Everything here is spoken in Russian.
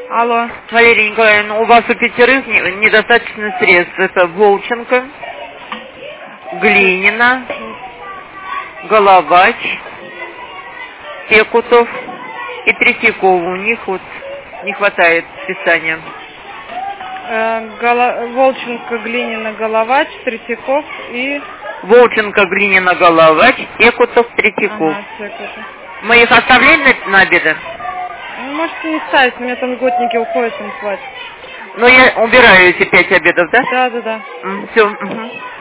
Алло. Валерия Николаевна, у вас у 5 недостаточно средств. Это Волченко, Глинина, Головач, Пекутов и Третьяков. У них вот не хватает списания. Волченко, Глинина, Головач, Третьяков и... Волченко, Глинина, Головач, Пекутов, Третьяков. Ага, Пекутов. Мы их оставляем на обеды? Ну, можете не ставить, у меня там льготники уходят, им хватит. Ну, я убираю эти 5 обедов, да? Да. Все.